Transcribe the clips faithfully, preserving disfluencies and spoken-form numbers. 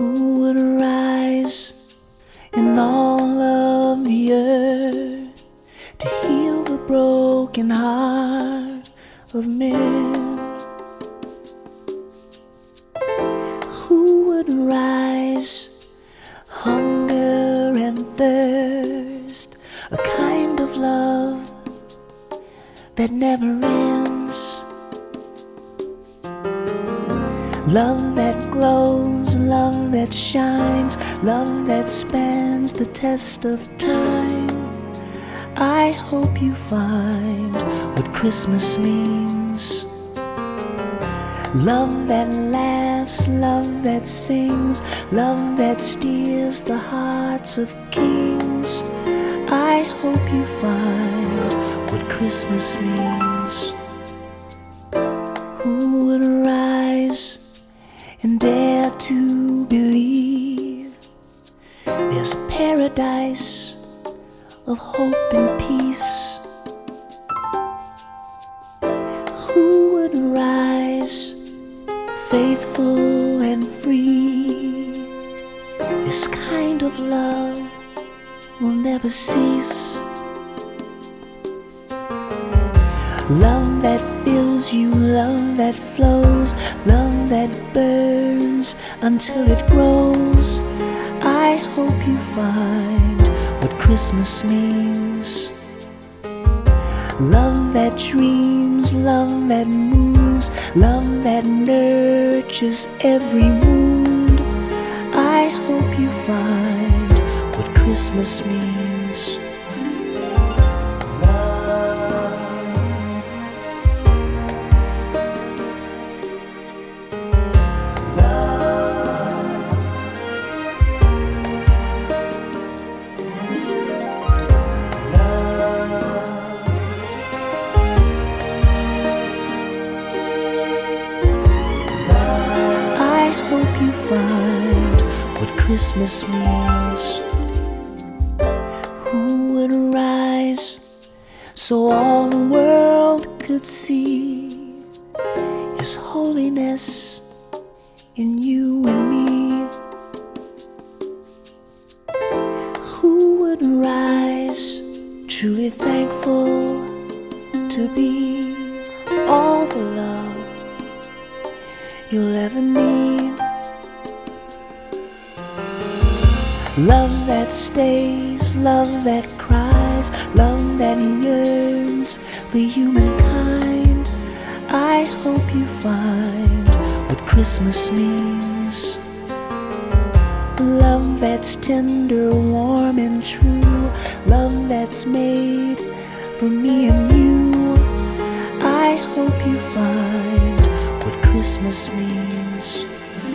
Who would rise in all of the earth to heal the broken heart of men? Who would rise, hunger and thirst, a kind of love that never ends? Love that glows, love that shines, love that spans the test of time. I hope you find what Christmas means. Love that laughs, love that sings, love that steers the hearts of kings. I hope you find what Christmas means. Who would rise and dare to believe there's a paradise of hope and peace? Who would rise faithful and free? This kind of love will never cease. Love that fills you, love that flows, love that burns until it grows. I hope you find what Christmas means. Love that dreams, love that moves, love that nurtures every wound. I hope you find what Christmas means. Find what Christmas means. Who would rise so all the world could see His holiness in you and me? Who would rise truly thankful to be all the love you'll ever need? Love that stays, love that cries, love that yearns for humankind. I hope you find what Christmas means. Love that's tender, warm and true, love that's made for me and you. I hope you find what Christmas means.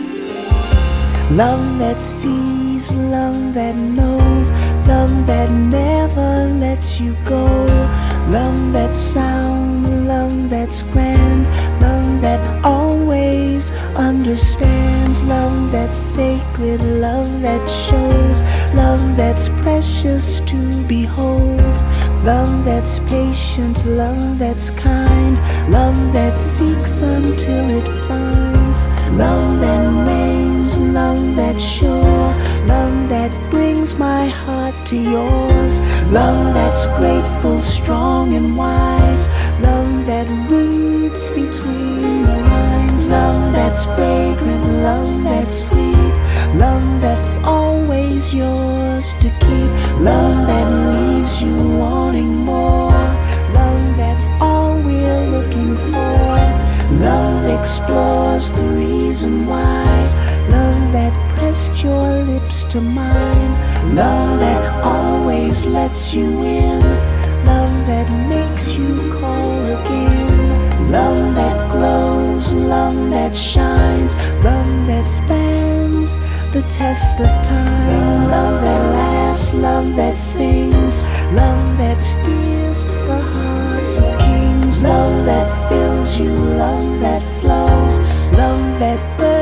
Love that sees, love that knows, love that never lets you go. Love that's sound, love that's grand, love that always understands. Love that's sacred, love that shows, love that's precious to behold. Love that's patient, love that's kind, love that seeks until it finds. Love that reigns, love that's sure, love that brings my heart to yours. Love that's grateful, strong and wise, love that reads between the lines. Love that's fragrant, love that's sweet, love that's always yours to keep. Love that leaves you wanting more, love that's all we're looking for. Love explores the reason why, love that pressed your lips to mine. Love that always lets you in, love that makes you call again. Love that glows, love that shines, love that spans the test of time. Love that laughs, love that sings, love that steers the hearts of kings. Love that fills you, love that flows, love that burns